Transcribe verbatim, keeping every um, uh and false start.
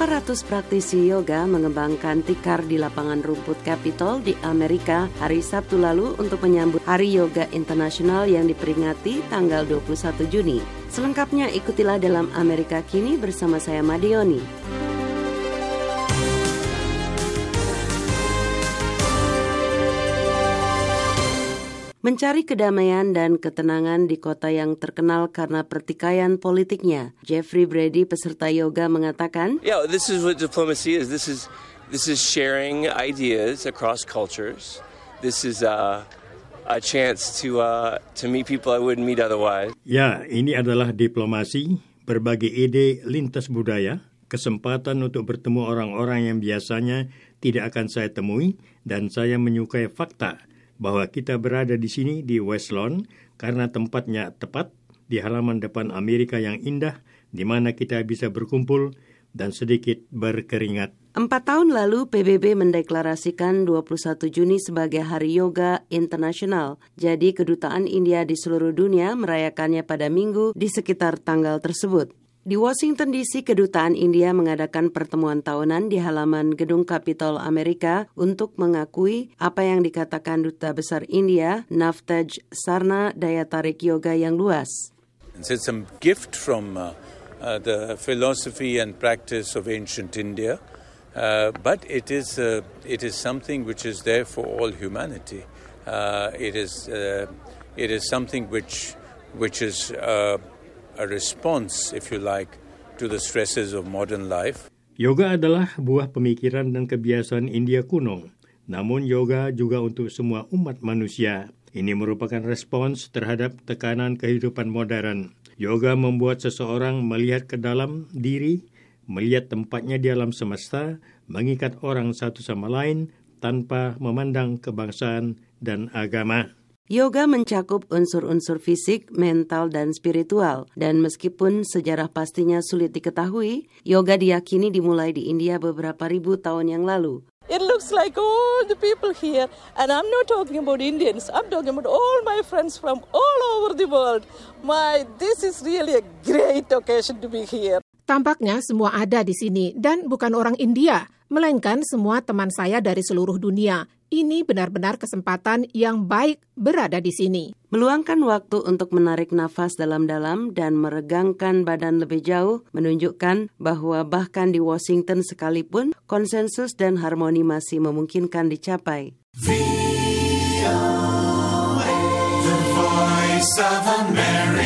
empat ratus praktisi yoga mengembangkan tikar di lapangan rumput Capitol di Amerika hari Sabtu lalu untuk menyambut Hari Yoga Internasional yang diperingati tanggal dua puluh satu Juni. Selengkapnya ikutilah dalam Amerika Kini bersama saya Madioni. Mencari kedamaian dan ketenangan di kota yang terkenal karena pertikaian politiknya. Jeffrey Brady, peserta yoga, mengatakan, Yeah, this is what diplomacy is. This is this is sharing ideas across cultures. This is a a chance to uh, to meet people I wouldn't meet otherwise. Ya, ini adalah diplomasi, berbagi ide lintas budaya, kesempatan untuk bertemu orang-orang yang biasanya tidak akan saya temui, dan saya menyukai fakta bahwa kita berada di sini di West Lawn karena tempatnya tepat di halaman depan Amerika yang indah, di mana kita bisa berkumpul dan sedikit berkeringat. Empat tahun lalu P B B mendeklarasikan dua puluh satu Juni sebagai Hari Yoga Internasional. Jadi kedutaan India di seluruh dunia merayakannya pada minggu di sekitar tanggal tersebut. Di Washington D C, kedutaan India mengadakan pertemuan tahunan di halaman gedung Capitol Amerika untuk mengakui apa yang dikatakan Duta Besar India, Navtej Sarna, daya tarik yoga yang luas. It's a gift from uh, uh, the philosophy and practice of ancient India, uh, but it is uh, it is something which is there for all humanity. Uh, it is uh, it is something which which is uh, a response, if you like, to the stresses of modern life. Yoga adalah buah pemikiran dan kebiasaan India kuno. Namun yoga juga untuk semua umat manusia. Ini merupakan respons terhadap tekanan kehidupan modern. Yoga membuat seseorang melihat ke dalam diri, melihat tempatnya di alam semesta, mengikat orang satu sama lain tanpa memandang kebangsaan dan agama. Yoga mencakup unsur-unsur fisik, mental, dan spiritual. Dan meskipun sejarah pastinya sulit diketahui, yoga diyakini dimulai di India beberapa ribu tahun yang lalu. It looks like all the people here, and I'm not talking about Indians, I'm talking about all my friends from all over the world. My, this is really a great occasion to be here. Tampaknya semua ada di sini, dan bukan orang India, melainkan semua teman saya dari seluruh dunia. Ini benar-benar kesempatan yang baik berada di sini. Meluangkan waktu untuk menarik nafas dalam-dalam dan meregangkan badan lebih jauh menunjukkan bahwa bahkan di Washington sekalipun konsensus dan harmoni masih memungkinkan dicapai. V O A, The Voice of America.